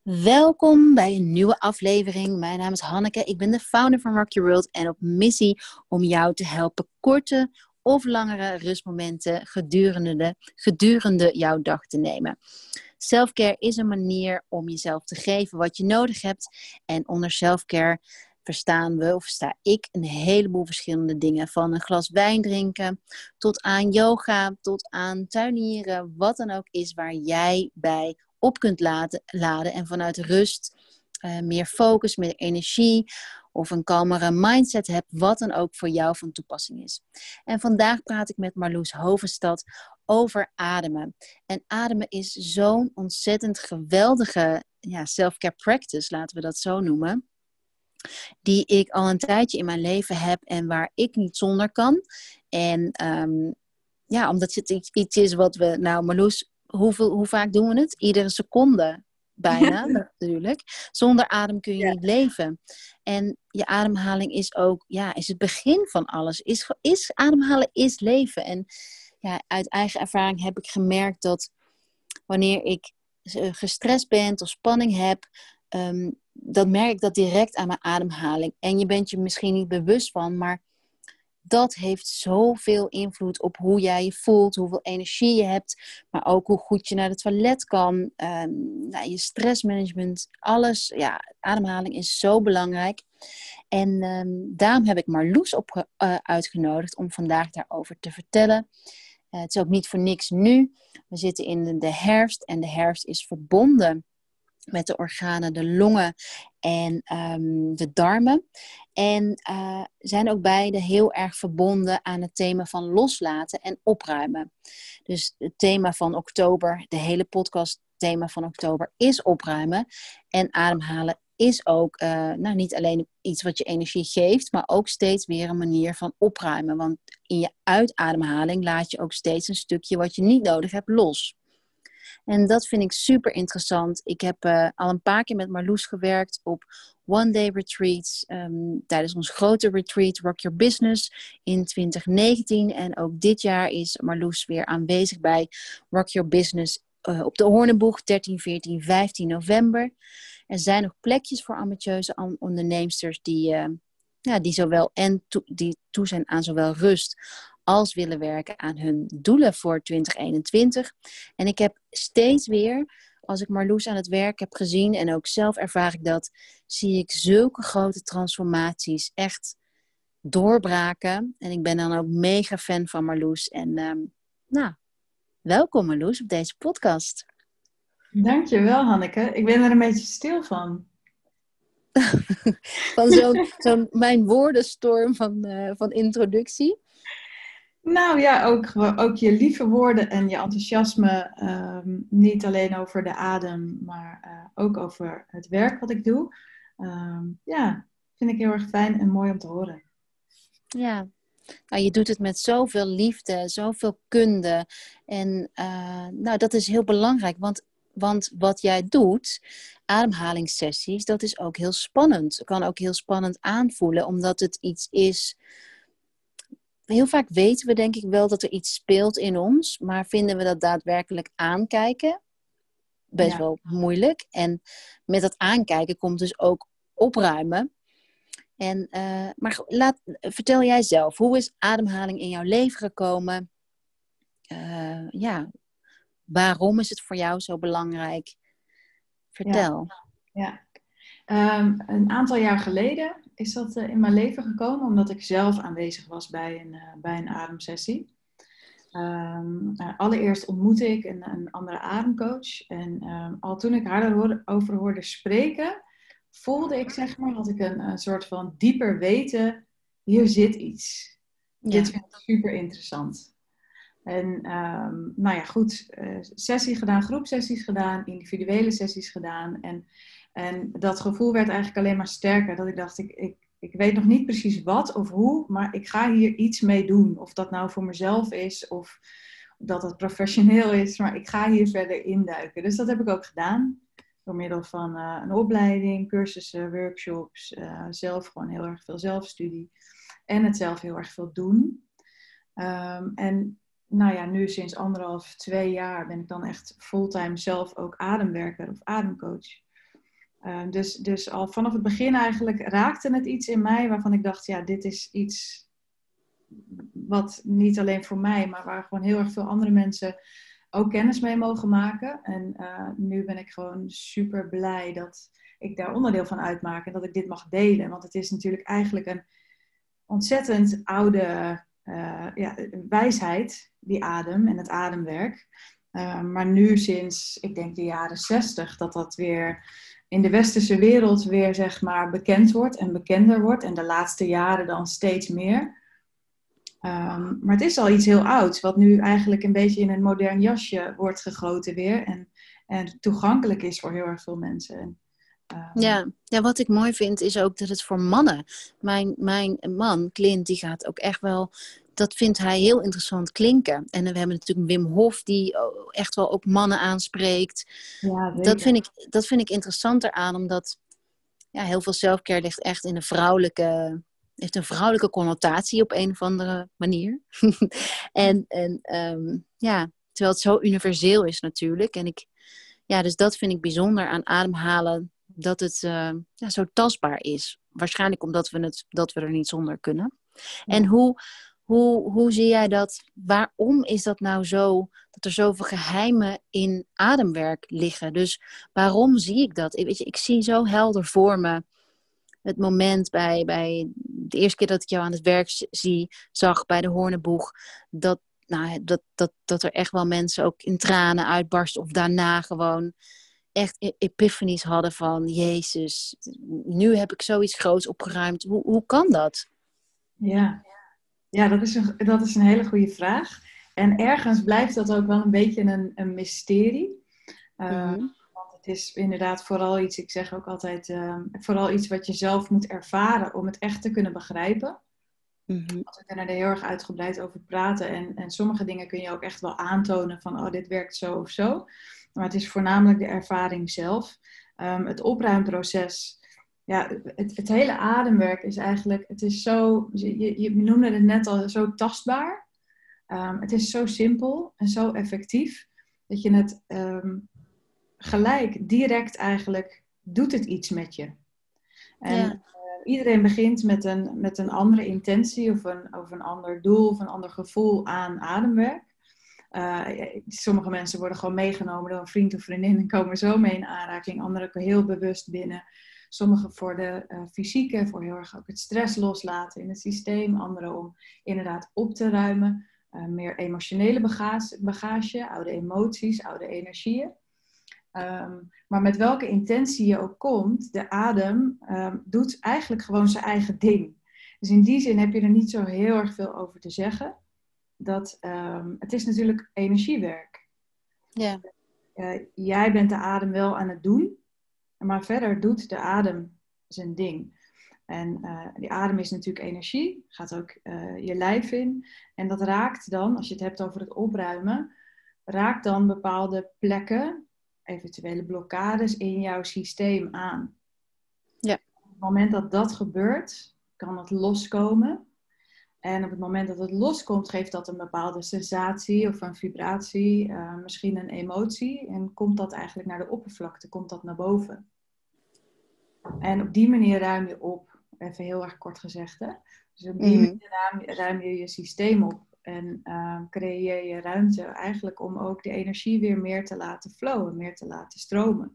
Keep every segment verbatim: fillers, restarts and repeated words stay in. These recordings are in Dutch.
Welkom bij een nieuwe aflevering. Mijn naam is Hanneke. Ik ben de founder van Rock Your World en op missie om jou te helpen korte of langere rustmomenten gedurende, de, gedurende jouw dag te nemen. Selfcare is een manier om jezelf te geven wat je nodig hebt. En onder selfcare verstaan we, of versta ik, een heleboel verschillende dingen. Van een glas wijn drinken, tot aan yoga, tot aan tuinieren. Wat dan ook is waar jij bij op kunt laten, laden. En vanuit rust uh, meer focus, meer energie of een kalmere mindset hebt. Wat dan ook voor jou van toepassing is. En vandaag praat ik met Marloes Hovenstad over ademen. En ademen is zo'n ontzettend geweldige ja, self-care practice, laten we dat zo noemen. Die ik al een tijdje in mijn leven heb en waar ik niet zonder kan. En um, ja, omdat het iets, iets is wat we... Nou, Marloes, hoeveel, hoe vaak doen we het? Iedere seconde bijna, natuurlijk. Zonder adem kun je ja. niet leven. En je ademhaling is ook, ja, is het begin van alles. Is, is, ademhalen is leven. En ja, uit eigen ervaring heb ik gemerkt dat wanneer ik gestrest ben of spanning heb, um, dan merk ik dat direct aan mijn ademhaling. En je bent je misschien niet bewust van, maar dat heeft zoveel invloed op hoe jij je voelt, hoeveel energie je hebt, maar ook hoe goed je naar het toilet kan, um, nou, je stressmanagement, alles. Ja, ademhaling is zo belangrijk. En um, daarom heb ik Marloes op, uh, uitgenodigd om vandaag daarover te vertellen. Uh, het is ook niet voor niks nu. We zitten in de herfst en de herfst is verbonden met de organen, de longen en um, de darmen. En uh, zijn ook beide heel erg verbonden aan het thema van loslaten en opruimen. Dus het thema van oktober, de hele podcast thema van oktober is opruimen. En ademhalen is ook uh, nou, niet alleen iets wat je energie geeft, maar ook steeds weer een manier van opruimen. Want in je uitademhaling laat je ook steeds een stukje wat je niet nodig hebt los. En dat vind ik super interessant. Ik heb uh, al een paar keer met Marloes gewerkt op one-day retreats. Um, tijdens ons grote retreat Rock Your Business in twintig negentien. En ook dit jaar is Marloes weer aanwezig bij Rock Your Business uh, op de Hoornenboeg dertien, veertien, vijftien november. Er zijn nog plekjes voor ambitieuze onderneemsters die, uh, ja, die, zowel en to- die toe zijn aan zowel rust als willen werken aan hun doelen voor twintig eenentwintig. En ik heb steeds weer, als ik Marloes aan het werk heb gezien, en ook zelf ervaar ik dat, zie ik zulke grote transformaties echt doorbraken. En ik ben dan ook mega fan van Marloes. En um, nou, welkom Marloes op deze podcast. Dankjewel Hanneke. Ik ben er een beetje stil van. Van zo'n, zo'n mijn woordenstorm van, uh, van introductie. Nou ja, ook, ook je lieve woorden en je enthousiasme. Um, niet alleen over de adem, maar uh, ook over het werk wat ik doe. Um, ja, vind ik heel erg fijn en mooi om te horen. Ja, nou, je doet het met zoveel liefde, zoveel kunde. En uh, nou, dat is heel belangrijk, want, want wat jij doet, ademhalingssessies, dat is ook heel spannend. Het kan ook heel spannend aanvoelen, omdat het iets is. Heel vaak weten we denk ik wel dat er iets speelt in ons, maar vinden we dat daadwerkelijk aankijken best ja. wel moeilijk. En met dat aankijken komt dus ook opruimen. En, uh, maar laat, vertel jij zelf, hoe is ademhaling in jouw leven gekomen? Uh, ja, waarom is het voor jou zo belangrijk? Vertel. Ja, ja. Um, een aantal jaar geleden is dat uh, in mijn leven gekomen, omdat ik zelf aanwezig was bij een, uh, bij een ademsessie. Um, uh, allereerst ontmoette ik een, een andere ademcoach. En um, al toen ik haar erover hoorde spreken, voelde ik, zeg maar, dat ik een, een soort van dieper weten, hier zit iets. Ja. Dit vind ik super interessant. En um, nou ja, goed, uh, sessie gedaan, groepsessies gedaan, individuele sessies gedaan. En, en dat gevoel werd eigenlijk alleen maar sterker. Dat ik dacht, ik, ik, ik weet nog niet precies wat of hoe, maar ik ga hier iets mee doen. Of dat nou voor mezelf is of dat het professioneel is, maar ik ga hier verder induiken. Dus dat heb ik ook gedaan. Door middel van uh, een opleiding, cursussen, workshops, uh, zelf gewoon heel erg veel zelfstudie. En het zelf heel erg veel doen. Um, en nou ja, nu sinds anderhalf, twee jaar ben ik dan echt fulltime zelf ook ademwerker of ademcoach. Uh, dus, dus al vanaf het begin eigenlijk raakte het iets in mij waarvan ik dacht, ja, dit is iets wat niet alleen voor mij, maar waar gewoon heel erg veel andere mensen ook kennis mee mogen maken. En uh, nu ben ik gewoon super blij dat ik daar onderdeel van uitmaak en dat ik dit mag delen. Want het is natuurlijk eigenlijk een ontzettend oude uh, ja, wijsheid, die adem en het ademwerk. Uh, maar nu sinds, ik denk de jaren zestig, dat dat weer in de westerse wereld weer zeg maar bekend wordt en bekender wordt. En de laatste jaren dan steeds meer. Um, maar het is al iets heel ouds, wat nu eigenlijk een beetje in een modern jasje wordt gegoten weer. En, en toegankelijk is voor heel erg veel mensen. En, um... ja. ja, wat ik mooi vind is ook dat het voor mannen. Mijn, mijn man, Clint, die gaat ook echt wel... Dat vindt hij heel interessant klinken. En we hebben natuurlijk Wim Hof, die echt wel ook mannen aanspreekt. Ja, dat, vind ik, dat vind ik interessanter aan, omdat ja, heel veel selfcare ligt echt in een vrouwelijke... heeft een vrouwelijke connotatie op een of andere manier. en en um, ja, terwijl het zo universeel is natuurlijk. En ik, ja, dus dat vind ik bijzonder aan ademhalen, dat het uh, ja, zo tastbaar is. Waarschijnlijk omdat we, het, dat we er niet zonder kunnen. Ja. En hoe, hoe, hoe zie jij dat? Waarom is dat nou zo, dat er zoveel geheimen in ademwerk liggen? Dus waarom zie ik dat? Ik, weet je, ik zie zo helder voor me het moment bij, bij de eerste keer dat ik jou aan het werk zie, zag bij de Hoorneboeg, dat, nou, dat, dat, dat er echt wel mensen ook in tranen uitbarsten of daarna gewoon echt epiphanies hadden van Jezus, nu heb ik zoiets groots opgeruimd. Hoe, hoe kan dat? Ja, ja dat, is een, dat is een hele goede vraag. En ergens blijft dat ook wel een beetje een, een mysterie. Uh, mm-hmm. Het is inderdaad vooral iets, ik zeg ook altijd, uh, vooral iets wat je zelf moet ervaren om het echt te kunnen begrijpen. Mm-hmm. Want we kunnen er heel erg uitgebreid over praten. En, en sommige dingen kun je ook echt wel aantonen van, oh, dit werkt zo of zo. Maar het is voornamelijk de ervaring zelf. Um, het opruimproces, ja, het, het hele ademwerk is eigenlijk, het is zo, je, je noemde het net al, zo tastbaar. Um, het is zo simpel en zo effectief, dat je het... Um, gelijk, direct eigenlijk, doet het iets met je. En ja. uh, iedereen begint met een, met een andere intentie of een, of een ander doel of een ander gevoel aan ademwerk. Uh, sommige mensen worden gewoon meegenomen door een vriend of vriendin en komen zo mee in aanraking. Anderen komen heel bewust binnen. Sommigen voor de uh, fysieke, voor heel erg ook het stress loslaten in het systeem. Anderen om inderdaad op te ruimen. Uh, meer emotionele bagage, bagage, oude emoties, oude energieën. Um, maar met welke intentie je ook komt, de adem um, doet eigenlijk gewoon zijn eigen ding. Dus in die zin heb je er niet zo heel erg veel over te zeggen. Dat, um, het is natuurlijk energiewerk. Ja. Uh, jij bent de adem wel aan het doen, maar verder doet de adem zijn ding. En uh, die adem is natuurlijk energie, gaat ook uh, je lijf in. En dat raakt dan, als je het hebt over het opruimen, raakt dan bepaalde plekken, eventuele blokkades in jouw systeem aan. Ja. Op het moment dat dat gebeurt, kan het loskomen. En op het moment dat het loskomt, geeft dat een bepaalde sensatie of een vibratie, uh, misschien een emotie. En komt dat eigenlijk naar de oppervlakte, komt dat naar boven. En op die manier ruim je op, even heel erg kort gezegd, hè? Dus op die mm. manier ruim, ruim je je systeem op. En uh, creëer je ruimte eigenlijk om ook de energie weer meer te laten flowen, meer te laten stromen.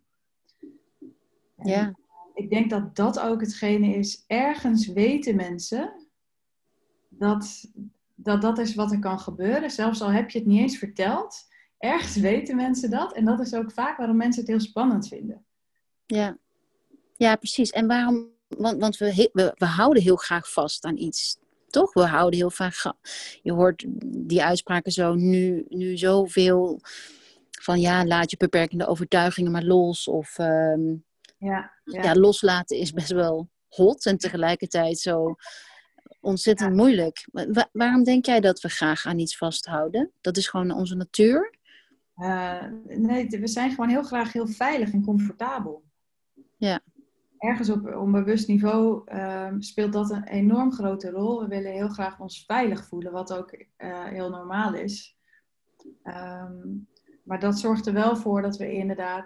En ja. Ik denk dat dat ook hetgene is, ergens weten mensen dat, dat dat is wat er kan gebeuren. Zelfs al heb je het niet eens verteld, ergens weten mensen dat. En dat is ook vaak waarom mensen het heel spannend vinden. Ja, ja precies. En waarom, want, want we, we, we houden heel graag vast aan iets. Toch? We houden heel vaak... Je hoort die uitspraken zo nu, nu zoveel van ja, laat je beperkende overtuigingen maar los. Of um, ja, ja. ja, loslaten is best wel hot en tegelijkertijd zo ontzettend ja. moeilijk. Wa- waarom denk jij dat we graag aan iets vasthouden? Dat is gewoon onze natuur? Uh, nee, we zijn gewoon heel graag heel veilig en comfortabel. Ja. Ergens op onbewust niveau uh, speelt dat een enorm grote rol. We willen heel graag ons veilig voelen, wat ook uh, heel normaal is. Um, maar dat zorgt er wel voor dat we inderdaad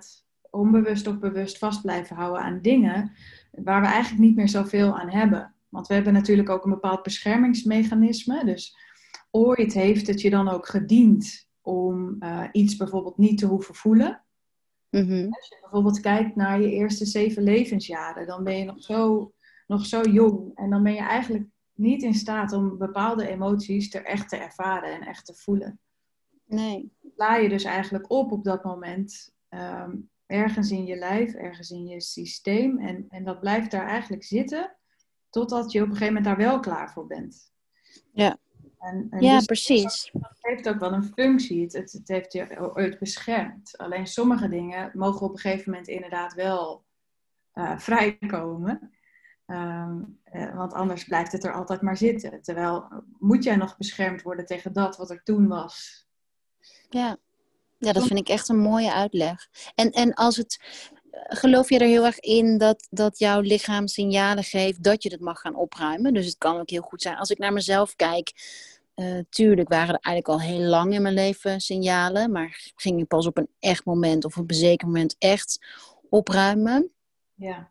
onbewust of bewust vast blijven houden aan dingen waar we eigenlijk niet meer zoveel aan hebben. Want we hebben natuurlijk ook een bepaald beschermingsmechanisme. Dus ooit heeft het je dan ook gediend om uh, iets bijvoorbeeld niet te hoeven voelen. Mm-hmm. Als je bijvoorbeeld kijkt naar je eerste zeven levensjaren, dan ben je nog zo, nog zo jong. En dan ben je eigenlijk niet in staat om bepaalde emoties er echt te ervaren en echt te voelen. Nee. Sla je dus eigenlijk op op dat moment um, ergens in je lijf, ergens in je systeem. En, en dat blijft daar eigenlijk zitten totdat je op een gegeven moment daar wel klaar voor bent. Ja, en, en ja dus precies. Het heeft ook wel een functie. Het, het, het heeft je ooit beschermd. Alleen sommige dingen mogen op een gegeven moment inderdaad wel uh, vrijkomen. Um, uh, want anders blijft het er altijd maar zitten. Terwijl moet jij nog beschermd worden tegen dat wat er toen was. Ja, ja dat vind ik echt een mooie uitleg. En, en als het, geloof je er heel erg in dat, dat jouw lichaam signalen geeft dat je het mag gaan opruimen? Dus het kan ook heel goed zijn. Als ik naar mezelf kijk, uh, tuurlijk waren er eigenlijk al heel lang in mijn leven signalen. Maar ging je pas op een echt moment of op een zeker moment echt opruimen. Ja.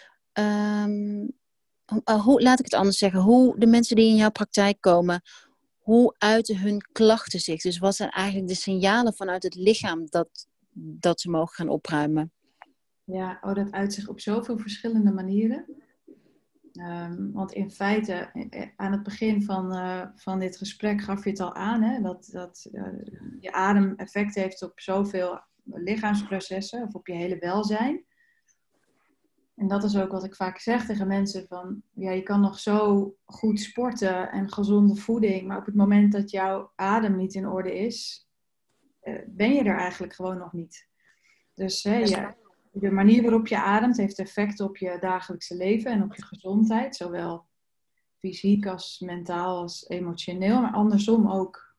Um, uh, hoe, laat ik het anders zeggen. Hoe de mensen die in jouw praktijk komen, hoe uiten hun klachten zich? Dus wat zijn eigenlijk de signalen vanuit het lichaam dat, dat ze mogen gaan opruimen? Ja, oh, dat uit zich op zoveel verschillende manieren. Um, want in feite, aan het begin van, uh, van dit gesprek gaf je het al aan, hè, dat, dat uh, je adem effect heeft op zoveel lichaamsprocessen of op je hele welzijn. En dat is ook wat ik vaak zeg tegen mensen van, ja, je kan nog zo goed sporten en gezonde voeding, maar op het moment dat jouw adem niet in orde is, uh, ben je er eigenlijk gewoon nog niet. Dus hè, ja, de manier waarop je ademt heeft effect op je dagelijkse leven en op je gezondheid, zowel fysiek als mentaal als emotioneel, maar andersom ook.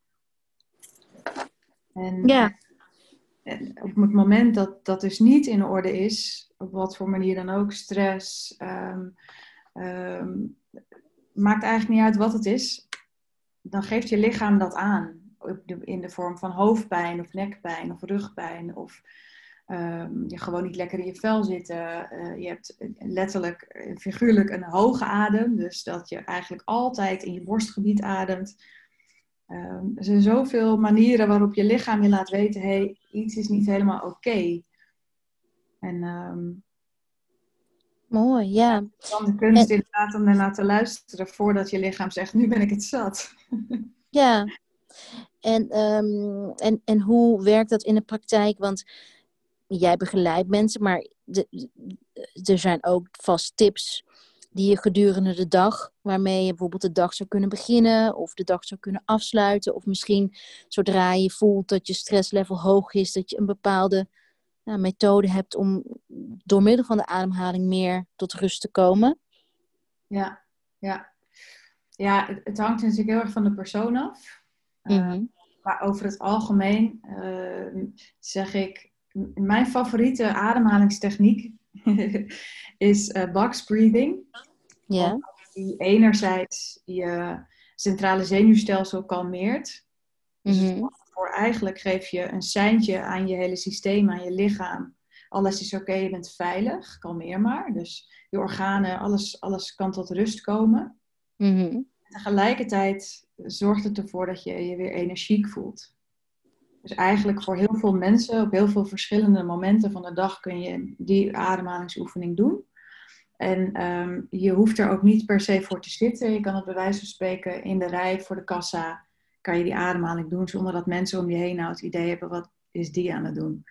En, Ja. en op het moment dat dat dus niet in orde is, op wat voor manier dan ook, stress, um, um, maakt eigenlijk niet uit wat het is, dan geeft je lichaam dat aan. In de vorm van hoofdpijn of nekpijn of rugpijn of um, je gewoon niet lekker in je vel zitten. Uh, je hebt letterlijk, figuurlijk een hoge adem, dus dat je eigenlijk altijd in je borstgebied ademt. Um, er zijn zoveel manieren waarop je lichaam je laat weten, hey, iets is niet helemaal oké. Okay. En um, mooi, ja. dan de kunst en, inderdaad om ernaar te luisteren voordat je lichaam zegt, nu ben ik het zat. ja. En, um, en, en hoe werkt dat in de praktijk? Want jij begeleidt mensen, maar de, er zijn ook vast tips die je gedurende de dag, waarmee je bijvoorbeeld de dag zou kunnen beginnen of de dag zou kunnen afsluiten. Of misschien zodra je voelt dat je stresslevel hoog is, dat je een bepaalde nou, methode hebt om door middel van de ademhaling meer tot rust te komen. Ja, ja. Ja, het, het hangt natuurlijk heel erg van de persoon af. Mm-hmm. Uh, maar over het algemeen uh, zeg ik, mijn favoriete ademhalingstechniek is uh, box breathing. Ja. Omdat die enerzijds je centrale zenuwstelsel kalmeert. Dus Mm-hmm. voor eigenlijk geef je een seintje aan je hele systeem, aan je lichaam. Alles is oké, okay, je bent veilig, kalmeer maar. Dus je organen, alles, alles kan tot rust komen. Mm-hmm. Tegelijkertijd zorgt het ervoor dat je je weer energiek voelt. Dus eigenlijk voor heel veel mensen, op heel veel verschillende momenten van de dag kun je die ademhalingsoefening doen. En um, je hoeft er ook niet per se voor te zitten. Je kan het bij wijze van spreken in de rij voor de kassa, kan je die ademhaling doen zonder dat mensen om je heen nou het idee hebben, wat is die aan het doen?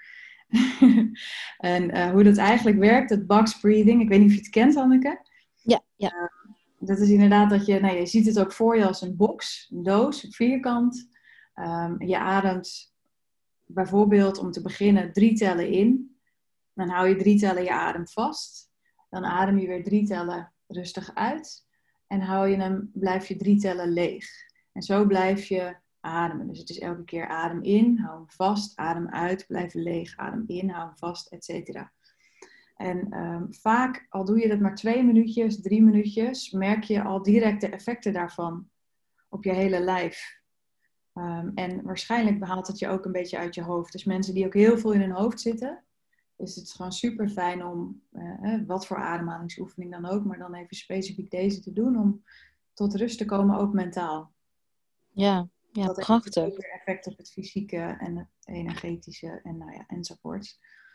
en uh, hoe dat eigenlijk werkt, het box breathing, ik weet niet of je het kent, Hanneke. Ja, ja. Uh, dat is inderdaad dat je, nou, je ziet het ook voor je als een box, een doos, een vierkant. Um, je ademt bijvoorbeeld om te beginnen drie tellen in. Dan hou je drie tellen je adem vast. Dan adem je weer drie tellen rustig uit. En hou je hem, blijf je drie tellen leeg. En zo blijf je ademen. Dus het is elke keer adem in, hou hem vast, adem uit, blijf leeg, adem in, hou hem vast, et cetera. En um, vaak, al doe je dat maar twee minuutjes, drie minuutjes, merk je al direct de effecten daarvan op je hele lijf. Um, en waarschijnlijk behaalt het je ook een beetje uit je hoofd. Dus mensen die ook heel veel in hun hoofd zitten, is het gewoon super fijn om, uh, wat voor ademhalingsoefening dan ook, maar dan even specifiek deze te doen om tot rust te komen, ook mentaal. Ja, ja, dat prachtig. heeft ook weer effect op het fysieke en het energetische en nou ja, enzovoorts.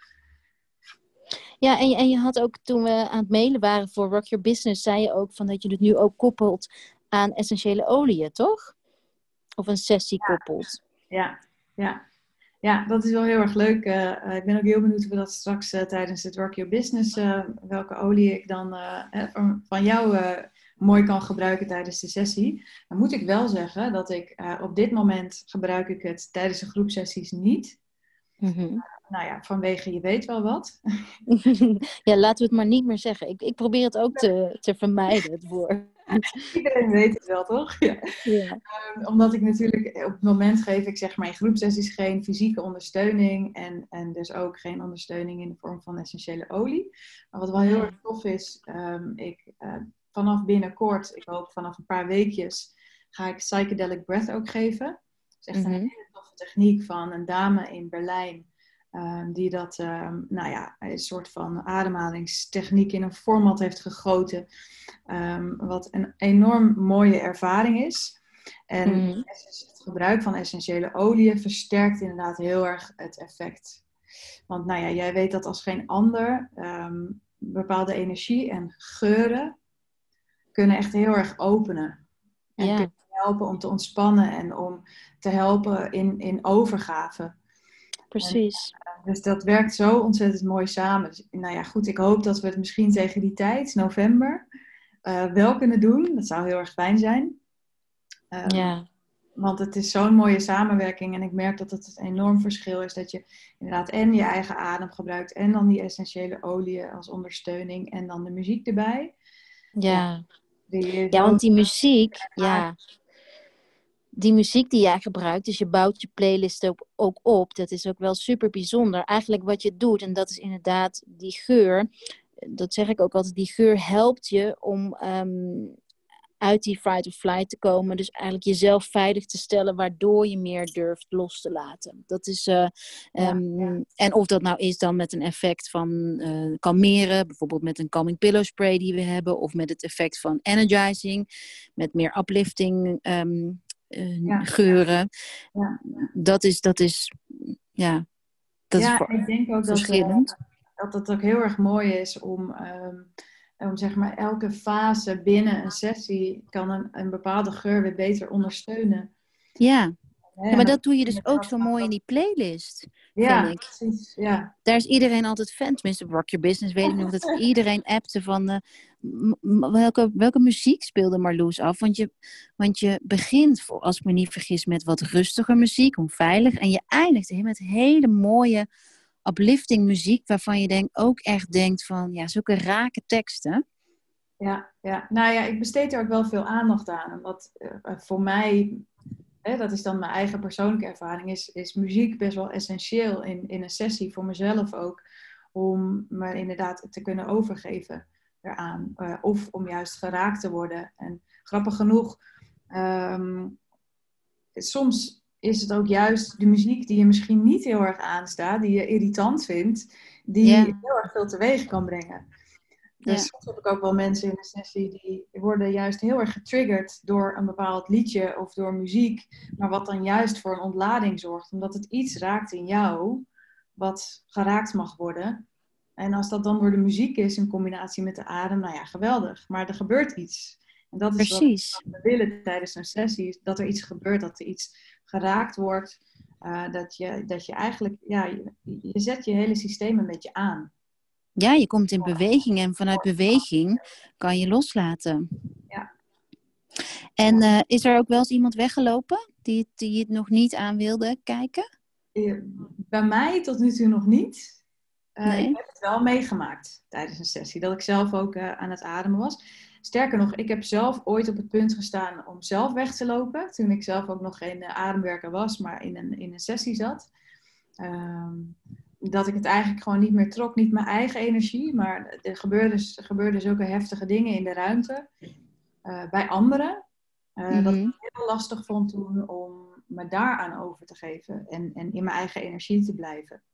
Ja, en je, en je had ook toen we aan het mailen waren voor Rock Your Business, zei je ook van dat je het nu ook koppelt aan essentiële oliën, toch? Of een sessie Ja. koppelt. Ja, ja. Ja, dat is wel heel erg leuk. Uh, uh, ik ben ook heel benieuwd of we dat straks uh, tijdens het Rock Your Business, uh, welke olie ik dan uh, van, van jou uh, mooi kan gebruiken tijdens de sessie. Dan moet ik wel zeggen dat ik uh, op dit moment gebruik ik het tijdens de groepsessies niet. Mm-hmm. Nou ja, vanwege je weet wel wat. Ja, laten we het maar niet meer zeggen. Ik, ik probeer het ook te, te vermijden, het woord. Iedereen weet het wel, toch? Ja. Ja. Um, omdat ik natuurlijk op het moment geef ik zeg maar in groepsessies geen fysieke ondersteuning. En, en dus ook geen ondersteuning in de vorm van essentiële olie. Maar wat wel heel erg tof is, um, ik, uh, vanaf binnenkort, ik hoop vanaf een paar weekjes, ga ik Psychedelic Breath ook geven. Dat is echt mm-hmm. een hele toffe techniek van een dame in Berlijn. Um, die dat, um, nou ja, een soort van ademhalingstechniek in een format heeft gegoten. Um, wat een enorm mooie ervaring is. En mm. het gebruik van essentiële oliën versterkt inderdaad heel erg het effect. Want nou ja, jij weet dat als geen ander. Um, bepaalde energie en geuren kunnen echt heel erg openen. En Ja. kunnen helpen om te ontspannen en om te helpen in, in overgave. Precies. En, uh, dus dat werkt zo ontzettend mooi samen. Dus, nou ja, goed, ik hoop dat we het misschien tegen die tijd, november, uh, wel kunnen doen. Dat zou heel erg fijn zijn. Um, ja. Want het is zo'n mooie samenwerking en ik merk dat het een enorm verschil is dat je inderdaad en je eigen adem gebruikt en dan die essentiële oliën als ondersteuning en dan de muziek erbij. Ja, ja, die ja want die muziek, ja, die muziek die jij gebruikt, dus je bouwt je playlist ook, ook op, dat is ook wel super bijzonder. Eigenlijk wat je doet, en dat is inderdaad die geur, dat zeg ik ook altijd, die geur helpt je om um, uit die fight or flight te komen. Dus eigenlijk jezelf veilig te stellen, waardoor je meer durft los te laten. Dat is, uh, um, ja, ja. En of dat nou is dan met een effect van uh, kalmeren, bijvoorbeeld met een calming pillow spray die we hebben, of met het effect van energizing, met meer uplifting um, uh, ja. geuren. Ja. Ja. Dat is, dat is, ja, dat ja, is voor, ik denk ook verschillend. Dat, uh, dat het ook heel erg mooi is om... Um, om zeg maar elke fase binnen een sessie kan een, een bepaalde geur weer beter ondersteunen. Ja. Ja, maar dat doe je dus ook zo mooi in die playlist, ja, vind ik. Precies, ja. Daar is iedereen altijd fan. Tenminste, Rock Your Business weet ik nog dat iedereen appte van uh, m- welke, welke muziek speelde Marloes af. Want je, want je begint, voor, als ik me niet vergis, met wat rustiger muziek, onveilig. En je eindigt met hele mooie uplifting muziek, waarvan je denk, ook echt denkt van, ja, zulke rake teksten. Ja, ja, nou ja, ik besteed er ook wel veel aandacht aan. En wat uh, voor mij, hè, dat is dan mijn eigen persoonlijke ervaring, is, is muziek best wel essentieel in, in een sessie, voor mezelf ook, om me inderdaad te kunnen overgeven eraan. Uh, of om juist geraakt te worden. En grappig genoeg, um, soms is het ook juist de muziek die je misschien niet heel erg aanstaat, die je irritant vindt, die yeah. heel erg veel teweeg kan brengen. Dus ja. soms heb ik ook wel mensen in de sessie die worden juist heel erg getriggerd door een bepaald liedje of door muziek, maar wat dan juist voor een ontlading zorgt, omdat het iets raakt in jou wat geraakt mag worden. En als dat dan door de muziek is in combinatie met de adem, nou ja, geweldig. Maar er gebeurt iets. En dat is Precies. wat we willen tijdens een sessie, dat er iets gebeurt, dat er iets geraakt wordt, uh, dat, je, dat je eigenlijk, ja, je, je zet je hele systeem een beetje aan. Ja, je komt in beweging en vanuit beweging kan je loslaten. Ja. En uh, is er ook wel eens iemand weggelopen die, die het nog niet aan wilde kijken? Bij mij tot nu toe nog niet. Uh, nee. Ik heb het wel meegemaakt tijdens een sessie, dat ik zelf ook uh, aan het ademen was. Sterker nog, ik heb zelf ooit op het punt gestaan om zelf weg te lopen, toen ik zelf ook nog geen uh, ademwerker was, maar in een, in een sessie zat. Um, dat ik het eigenlijk gewoon niet meer trok, niet mijn eigen energie, maar er gebeurden, er gebeurden zulke heftige dingen in de ruimte uh, bij anderen, uh, mm-hmm. dat ik het heel lastig vond toen om me daaraan over te geven en, en in mijn eigen energie te blijven.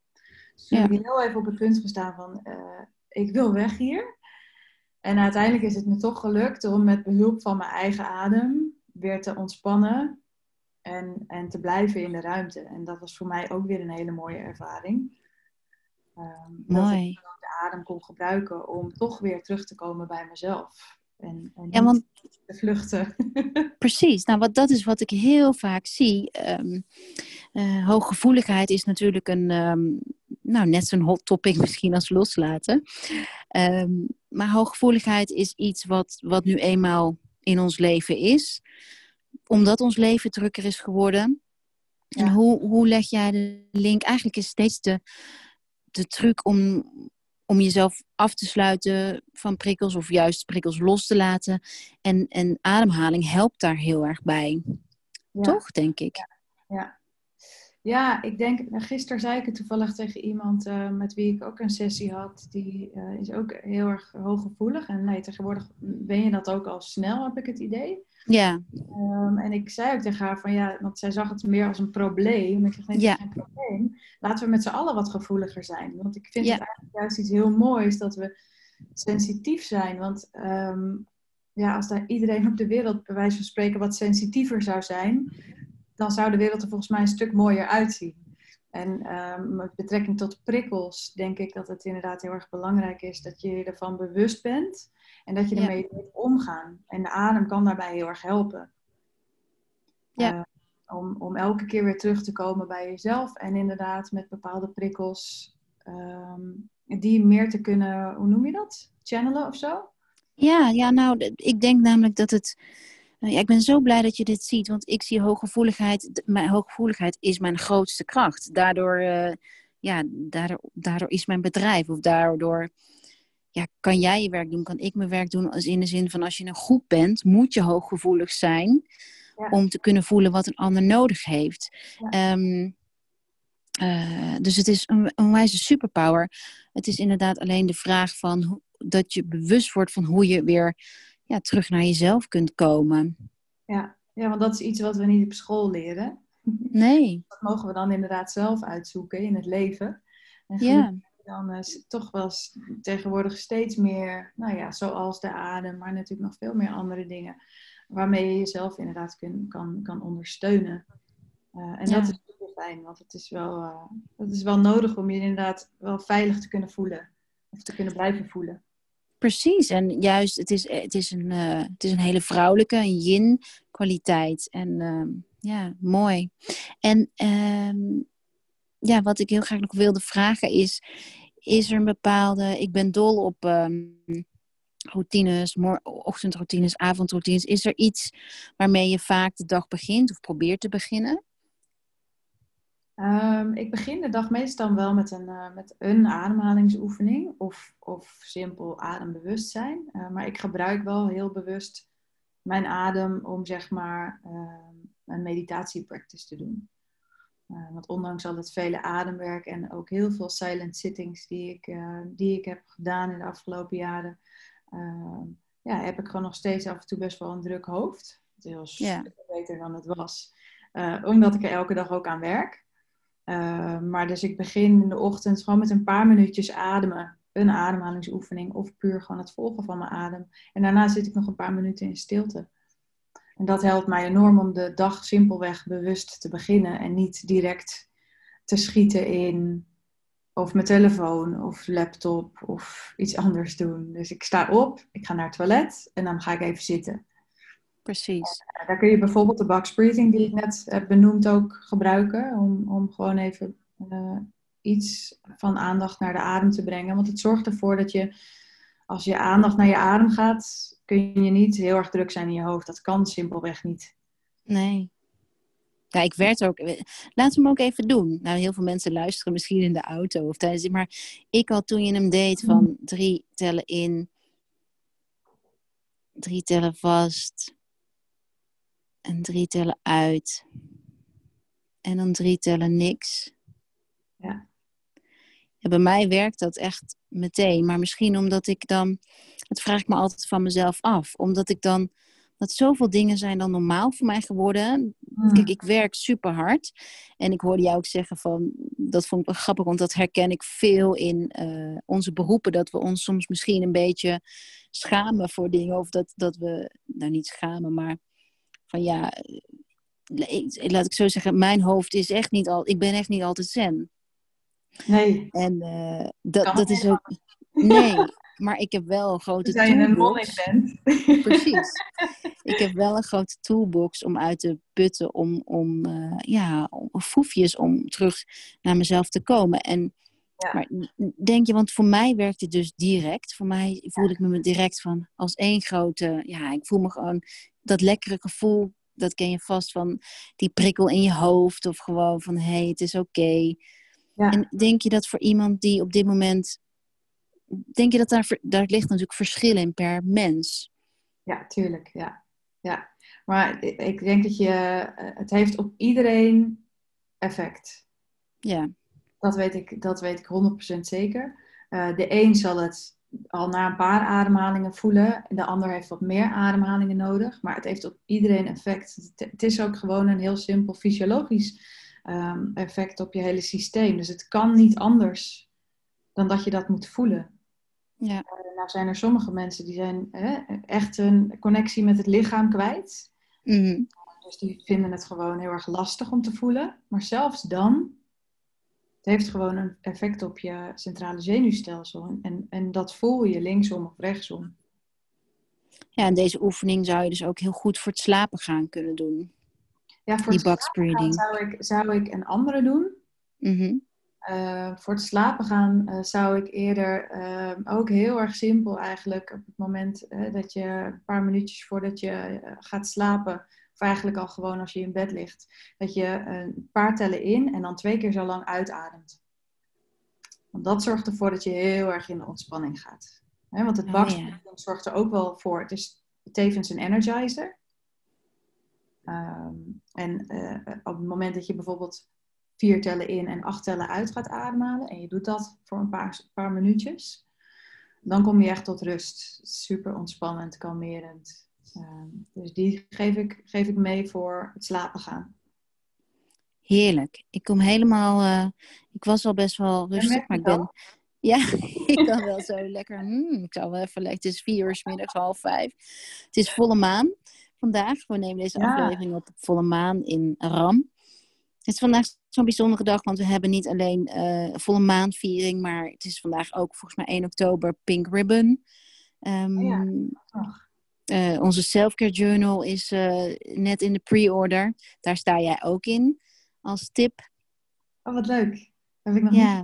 Dus toen Ja. heb ik heel even op het punt gestaan van, uh, ik wil weg hier. En uiteindelijk is het me toch gelukt om met behulp van mijn eigen adem weer te ontspannen en, en te blijven in de ruimte. En dat was voor mij ook weer een hele mooie ervaring. Um, dat ik de adem kon gebruiken om toch weer terug te komen bij mezelf. En, en Ja, niet want te vluchten. precies, nou wat, dat is wat ik heel vaak zie. Um, uh, hooggevoeligheid is natuurlijk een, um, nou net zo'n hot topic misschien als loslaten. Um, maar hooggevoeligheid is iets wat, wat nu eenmaal in ons leven is. Omdat ons leven drukker is geworden. Ja. En hoe, hoe leg jij de link? Eigenlijk is steeds de, de truc om, om jezelf af te sluiten van prikkels of juist prikkels los te laten. En, en ademhaling helpt daar heel erg bij. Ja. Toch, denk ik? Ja, ja. ja, ik denk, gisteren zei ik het toevallig tegen iemand uh, met wie ik ook een sessie had. Die uh, is ook heel erg hooggevoelig. En nee, tegenwoordig ben je dat ook al snel, heb ik het idee. Ja. Um, en ik zei ook tegen haar van ja, want zij zag het meer als een probleem. Ik zeg nee, het is geen probleem. Laten we met z'n allen wat gevoeliger zijn. Want ik vind ja. het eigenlijk juist iets heel moois dat we sensitief zijn. Want um, ja, als daar iedereen op de wereld bij wijze van spreken wat sensitiever zou zijn, dan zou de wereld er volgens mij een stuk mooier uitzien. En um, met betrekking tot prikkels denk ik dat het inderdaad heel erg belangrijk is dat je je ervan bewust bent en dat je ermee ja. weet omgaan. En de adem kan daarbij heel erg helpen. Ja. Uh, om, om elke keer weer terug te komen bij jezelf en inderdaad met bepaalde prikkels um, die meer te kunnen, hoe noem je dat? Channelen of zo? Ja, ja, nou, ik denk namelijk dat het... Ja, ik ben zo blij dat je dit ziet, want ik zie hooggevoeligheid. Mijn hooggevoeligheid is mijn grootste kracht. Daardoor, uh, ja, daardoor, daardoor is mijn bedrijf. Of daardoor ja, kan jij je werk doen, kan ik mijn werk doen. Als in de zin van als je in een groep bent, moet je hooggevoelig zijn. Ja. Om te kunnen voelen wat een ander nodig heeft. Ja. Um, uh, dus het is een, een wijze superpower. Het is inderdaad alleen de vraag van ho- dat je bewust wordt van hoe je weer ja, terug naar jezelf kunt komen. Ja. ja, want dat is iets wat we niet op school leren. Nee. Dat mogen we dan inderdaad zelf uitzoeken in het leven. En ja. dan uh, toch wel tegenwoordig steeds meer, nou ja, zoals de adem, maar natuurlijk nog veel meer andere dingen. Waarmee je jezelf inderdaad kun, kan, kan ondersteunen. Uh, en ja. dat is super fijn, want het is, wel, uh, het is wel nodig om je inderdaad wel veilig te kunnen voelen. Of te kunnen blijven voelen. Precies, en juist, het is, het is, een, uh, het is een hele vrouwelijke, een yin kwaliteit. En uh, ja, mooi. En uh, ja, wat ik heel graag nog wilde vragen is, is er een bepaalde, ik ben dol op um, routines, ochtendroutines, avondroutines. Is er iets waarmee je vaak de dag begint of probeert te beginnen? Um, ik begin de dag meestal wel met een, uh, met een ademhalingsoefening of, of simpel adembewustzijn. Uh, maar ik gebruik wel heel bewust mijn adem om zeg maar uh, een meditatiepractice te doen. Uh, want ondanks al het vele ademwerk en ook heel veel silent sittings die ik, uh, die ik heb gedaan in de afgelopen jaren, uh, ja, heb ik gewoon nog steeds af en toe best wel een druk hoofd. Het is heel yeah. beter dan het was. Uh, omdat ik er elke dag ook aan werk. Uh, maar dus ik begin in de ochtend gewoon met een paar minuutjes ademen. Een ademhalingsoefening of puur gewoon het volgen van mijn adem. En daarna zit ik nog een paar minuten in stilte. En dat helpt mij enorm om de dag simpelweg bewust te beginnen. En niet direct te schieten in of mijn telefoon of laptop of iets anders doen. Dus ik sta op, ik ga naar het toilet en dan ga ik even zitten. Precies. Uh, daar kun je bijvoorbeeld de box breathing die ik net heb benoemd ook gebruiken. Om, om gewoon even uh, iets van aandacht naar de adem te brengen. Want het zorgt ervoor dat je, als je aandacht naar je adem gaat, kun je niet heel erg druk zijn in je hoofd. Dat kan simpelweg niet. Nee. Ja, ik werd ook... Laten we hem ook even doen. Nou, heel veel mensen luisteren misschien in de auto of tijdens... Maar ik had toen je hem deed van drie tellen in, drie tellen vast en drie tellen uit. En dan drie tellen niks. Ja. Ja, bij mij werkt dat echt meteen. Maar misschien omdat ik dan... Dat vraag ik me altijd van mezelf af. Omdat ik dan dat zoveel dingen zijn dan normaal voor mij geworden. Kijk, Mm. ik werk super hard. En ik hoorde jou ook zeggen van, dat vond ik wel grappig, want dat herken ik veel in uh, onze beroepen. Dat we ons soms misschien een beetje schamen voor dingen. Of dat, dat we, nou niet schamen, maar van ja, laat ik zo zeggen, mijn hoofd is echt niet al, ik ben echt niet altijd zen. Nee. En uh, dat, Kan dat niet is ook, nee, maar ik heb wel een grote Als je een monnik toolbox. bent. Precies. Ik heb wel een grote toolbox om uit te putten, om, om uh, ja, om foefjes om terug naar mezelf te komen. En, Ja. maar denk je, want voor mij werkt het dus direct. Voor mij voel ik me direct van als één grote, ja, ik voel me gewoon dat lekkere gevoel, dat ken je vast van die prikkel in je hoofd of gewoon van hé, hey, het is oké. Okay. Ja. En denk je dat voor iemand die op dit moment, denk je dat daar, daar ligt natuurlijk verschil in per mens? Ja, tuurlijk, ja. ja. Maar ik denk dat je, het heeft op iedereen effect. Ja. Dat weet ik, dat weet ik honderd procent zeker. Uh, de een zal het al na een paar ademhalingen voelen. De ander heeft wat meer ademhalingen nodig. Maar het heeft op iedereen effect. Het is ook gewoon een heel simpel fysiologisch um, effect op je hele systeem. Dus het kan niet anders dan dat je dat moet voelen. Ja. Uh, nou zijn er sommige mensen die zijn hè, echt een connectie met het lichaam kwijt. Mm-hmm. Dus die vinden het gewoon heel erg lastig om te voelen. Maar zelfs dan, het heeft gewoon een effect op je centrale zenuwstelsel. En, en dat voel je linksom of rechtsom. Ja, en deze oefening zou je dus ook heel goed voor het slapen gaan kunnen doen. Ja, voor die het slapen gaan zou ik, zou ik een andere doen. Mm-hmm. Uh, voor het slapen gaan uh, zou ik eerder uh, ook heel erg simpel eigenlijk op het moment uh, dat je een paar minuutjes voordat je uh, gaat slapen, of eigenlijk al gewoon als je in bed ligt, dat je een paar tellen in en dan twee keer zo lang uitademt. Want dat zorgt ervoor dat je heel erg in de ontspanning gaat. He, want het Oh, bakspringen ja. zorgt er ook wel voor, het is tevens een energizer. Um, en uh, op het moment dat je bijvoorbeeld vier tellen in en acht tellen uit gaat ademhalen. En je doet dat voor een paar, paar minuutjes. Dan kom je echt tot rust. Super ontspannend, kalmerend. Um, dus die geef ik, geef ik mee voor het slapen gaan. Heerlijk. Ik kom helemaal... Uh, ik was al best wel rustig, maar ik ben... Al? Ja, ik kan wel zo lekker... Hmm, ik zal wel even lekker... Het is vier uur 's middags, half vijf. Het is volle maan vandaag. We nemen deze ja. aflevering op volle maan in Ram. Het is vandaag zo'n bijzondere dag, want we hebben niet alleen uh, volle maanviering, maar het is vandaag ook volgens mij één oktober Pink Ribbon. Um, oh ja. oh. uh, onze Selfcare Journal is uh, net in de pre-order. Daar sta jij ook in als tip. Oh, wat leuk. Heb ik nog ja. niet.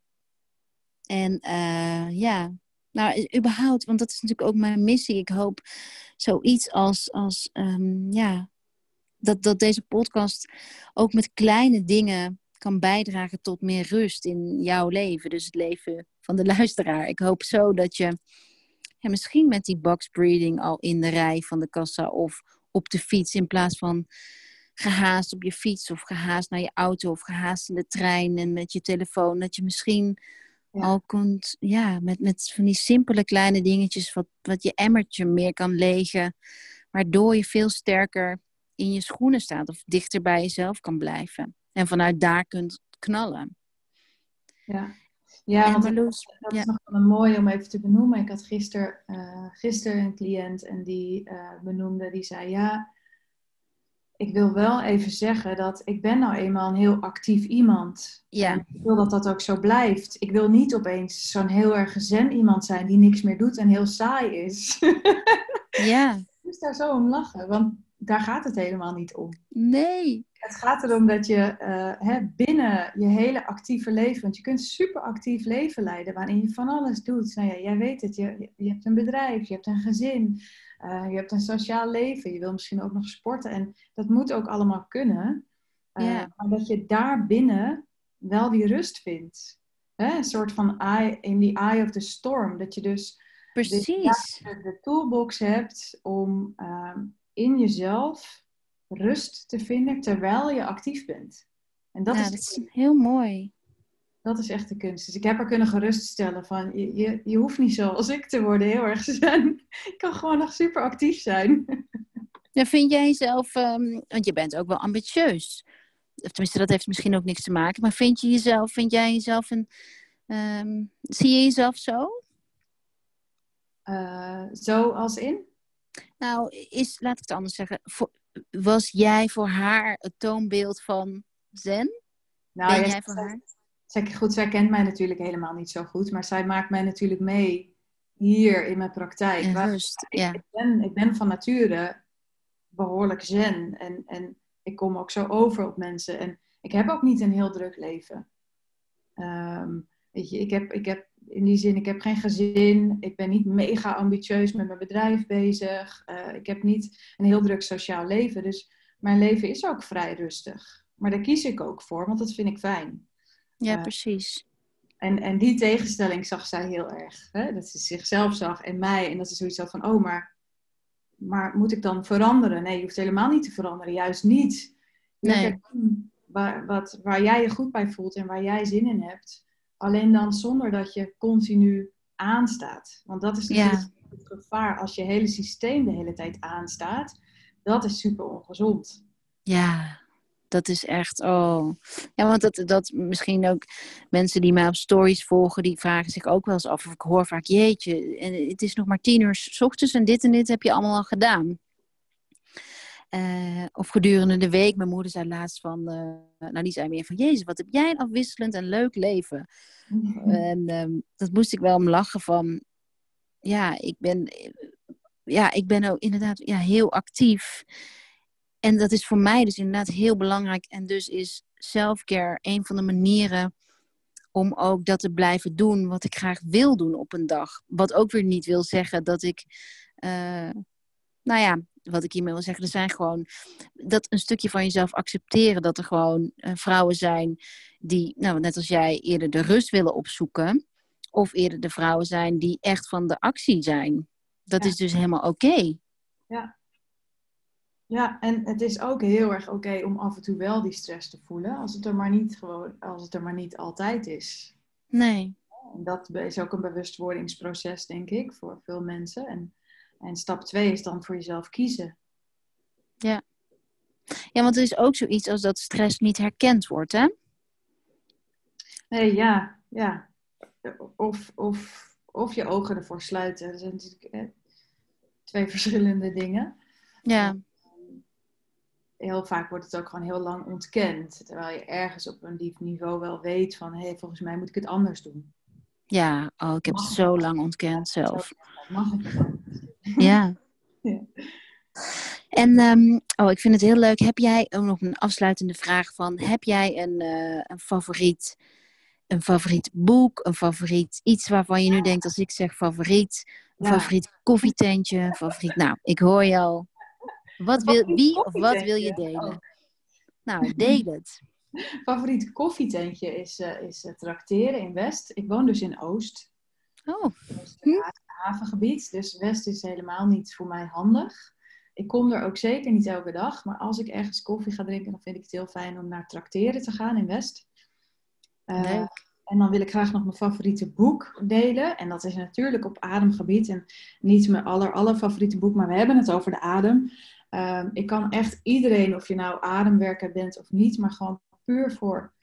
En uh, ja, nou überhaupt, want dat is natuurlijk ook mijn missie. Ik hoop zoiets als, als um, ja... Dat, dat deze podcast ook met kleine dingen kan bijdragen tot meer rust in jouw leven. Dus het leven van de luisteraar. Ik hoop zo dat je ja, misschien met die box breathing al in de rij van de kassa of op de fiets in plaats van gehaast op je fiets of gehaast naar je auto of gehaast in de trein en met je telefoon. Dat je misschien ja. al kunt, ja, met, met van die simpele kleine dingetjes wat, wat je emmertje meer kan legen. Waardoor je veel sterker in je schoenen staat of dichter bij jezelf kan blijven. En vanuit daar kunt knallen. Ja, ja en want Marloes, dat, dat ja. is nog wel mooi om even te benoemen. Ik had gisteren uh, gister een cliënt en die uh, benoemde, die zei ja, ik wil wel even zeggen dat ik ben nou eenmaal een heel actief iemand. Ja. En ik wil dat dat ook zo blijft. Ik wil niet opeens zo'n heel erg zen iemand zijn die niks meer doet en heel saai is. Ja. Ik moest daar zo om lachen, want daar gaat het helemaal niet om. Nee. Het gaat erom dat je uh, hè, binnen je hele actieve leven, want je kunt een super actief leven leiden waarin je van alles doet. Nou ja, jij weet het, je, je hebt een bedrijf, je hebt een gezin, uh, je hebt een sociaal leven, je wil misschien ook nog sporten en dat moet ook allemaal kunnen. Uh, Ja. Maar dat je daar binnen wel die rust vindt. Hè? Een soort van eye, in die eye of the storm, dat je dus Precies. de, de toolbox hebt om uh, in jezelf rust te vinden terwijl je actief bent. En dat, ja, is, dat is heel mooi. Dat is echt de kunst. Dus ik heb haar kunnen geruststellen van, je, je, je hoeft niet zoals ik te worden heel erg zen. Ik kan gewoon nog super actief zijn. Ja, vind jij jezelf, um, want je bent ook wel ambitieus. Of tenminste, dat heeft misschien ook niks te maken. Maar vind je jezelf, vind jij jezelf een, um, zie je jezelf zo? Uh, zo als in? Nou, is, laat ik het anders zeggen. Voor, was jij voor haar het toonbeeld van zen? Nou, Ben ja, jij voor zij, haar? zij, goed, zij kent mij natuurlijk helemaal niet zo goed. Maar zij maakt mij natuurlijk mee hier in mijn praktijk. In Waar, rust, ik, ja. ik, ben, ik ben van nature behoorlijk zen. En, en ik kom ook zo over op mensen. En ik heb ook niet een heel druk leven. Um, weet je, ik heb, ik heb in die zin, ik heb geen gezin. Ik ben niet mega ambitieus met mijn bedrijf bezig. Uh, ik heb niet een heel druk sociaal leven. Dus mijn leven is ook vrij rustig. Maar daar kies ik ook voor, want dat vind ik fijn. Ja, Uh, precies. en, en die tegenstelling zag zij heel erg. Hè? Dat ze zichzelf zag en mij. En dat ze zoiets had van, oh, maar, maar moet ik dan veranderen? Nee, je hoeft helemaal niet te veranderen. Juist niet. Lekker Nee. doen waar, wat, waar jij je goed bij voelt en waar jij zin in hebt. Alleen dan zonder dat je continu aanstaat. Want dat is natuurlijk Ja. het gevaar als je hele systeem de hele tijd aanstaat. Dat is super ongezond. Ja. Dat is echt, oh. Ja, want dat, dat misschien ook mensen die mij op stories volgen, die vragen zich ook wel eens af. Of ik hoor vaak, jeetje, en het is nog maar tien uur 's ochtends en dit en dit heb je allemaal al gedaan. Uh, of gedurende de week. Mijn moeder zei laatst van, uh, nou die zei meer van, jezus, wat heb jij een afwisselend en leuk leven. En um, dat moest ik wel om lachen van, ja, ik ben, ja, ik ben ook inderdaad ja, heel actief. En dat is voor mij dus inderdaad heel belangrijk. En dus is selfcare een van de manieren om ook dat te blijven doen wat ik graag wil doen op een dag. Wat ook weer niet wil zeggen dat ik, uh, nou ja, wat ik hiermee wil zeggen, er zijn gewoon dat een stukje van jezelf accepteren dat er gewoon uh, vrouwen zijn die, nou net als jij, eerder de rust willen opzoeken. Of eerder de vrouwen zijn die echt van de actie zijn. Dat Ja. is dus helemaal oké. Okay. Ja. Ja, en het is ook heel erg oké okay om af en toe wel die stress te voelen, als het er maar niet gewoon, als het er maar niet altijd is. Nee. En dat is ook een bewustwordingsproces, denk ik, voor veel mensen. En, en stap twee is dan voor jezelf kiezen. Ja. Ja, want er is ook zoiets als dat stress niet herkend wordt, hè? Nee, ja, ja. Of, of, of je ogen ervoor sluiten. Dat zijn natuurlijk eh, twee verschillende dingen. Ja. Heel vaak wordt het ook gewoon heel lang ontkend. Terwijl je ergens op een diep niveau wel weet van, hé, hey, volgens mij moet ik het anders doen. Ja, oh, ik heb het zo lang ontkend zelf. Mag ik het? Ja. Ja. En, um, oh, ik vind het heel leuk. Heb jij ook nog een afsluitende vraag van, heb jij een, uh, een favoriet, een favoriet boek, een favoriet iets waarvan je nu denkt als ik zeg favoriet, een Ja. favoriet koffietentje, favoriet, nou, ik hoor je al. Wat wil, wie of wat wil je delen? Oh. Nou, deel het. Favoriet koffietentje is, uh, is uh, trakteren in West. Ik woon dus in Oost. Oh. Oost hm. havengebied. Dus West is helemaal niet voor mij handig. Ik kom er ook zeker niet elke dag. Maar als ik ergens koffie ga drinken, dan vind ik het heel fijn om naar trakteren te gaan in West. Uh, Leuk. En dan wil ik graag nog mijn favoriete boek delen. En dat is natuurlijk op ademgebied. En niet mijn aller, aller favoriete boek, maar we hebben het over de adem. Um, ik kan echt iedereen, of je nou ademwerker bent of niet, maar gewoon puur voor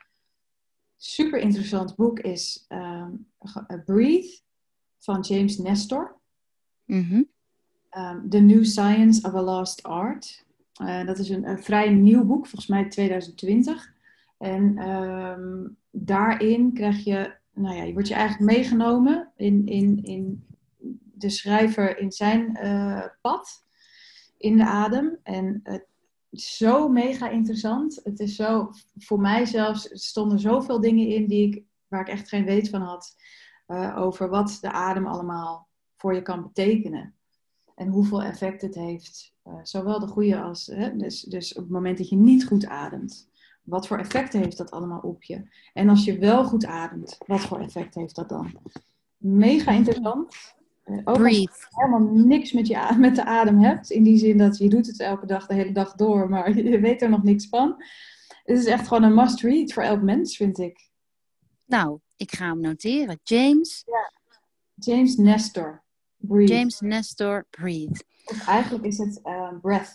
super interessant boek is um, Breathe van James Nestor. Mm-hmm. Um, The New Science of a Lost Art. Uh, dat is een, een vrij nieuw boek, volgens mij twintig twintig. En um, daarin krijg je, nou ja, je wordt je eigenlijk meegenomen in, in, in de schrijver in zijn uh, pad in de adem. En het is zo mega interessant. Het is zo, voor mij zelfs stonden zoveel dingen in die ik, waar ik echt geen weet van had. Uh, over wat de adem allemaal voor je kan betekenen. En hoeveel effect het heeft. Uh, zowel de goede als, hè, dus, dus op het moment dat je niet goed ademt. Wat voor effect heeft dat allemaal op je? En als je wel goed ademt, wat voor effect heeft dat dan? Mega interessant. Uh, ook als je helemaal niks met, je, met de adem hebt. In die zin dat je doet het elke dag, de hele dag door. Maar je weet er nog niks van. Het is echt gewoon een must read voor elk mens, vind ik. Nou, ik ga hem noteren. James? Ja. James Nestor. Breathe. James Nestor, Breathe. Of eigenlijk is het uh, breath.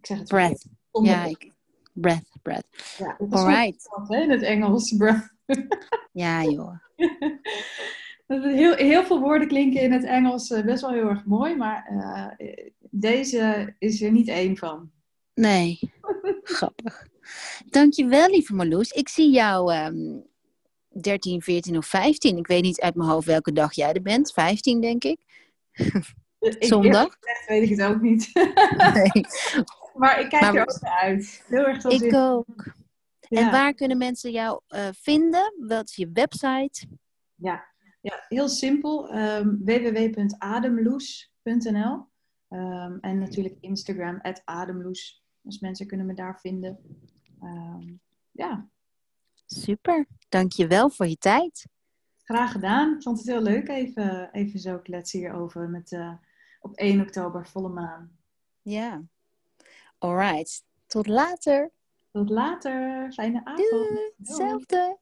Ik zeg het Breath. verkeerd. Ja, ik... Breath, breath. Ja, dat is Alright. goed in het Engels. Breath. Ja, joh. Heel, heel veel woorden klinken in het Engels uh, best wel heel erg mooi, maar uh, deze is er niet één van. Nee, grappig. Dankjewel, lieve Marloes. Ik zie jou um, dertien, veertien of vijftien. Ik weet niet uit mijn hoofd welke dag jij er bent. vijftien, denk ik. Zondag. Echt weet ik het ook niet. Nee. Maar ik kijk Maar, er ook naar uit. Heel erg ik zin. ook. Ja. En waar kunnen mensen jou uh, vinden? Wat is je website? Ja, ja heel simpel. Um, w w w punt ademloes punt n l um, En natuurlijk Instagram, at ademloes. Dus mensen kunnen me daar vinden. Um, ja. Super. Dankjewel voor je tijd. Graag gedaan. Ik vond het heel leuk even, even zo kletsen hierover met uh, op één oktober volle maan. Ja. Alright. Tot later. Tot later. Fijne avond. Doei. Hetzelfde.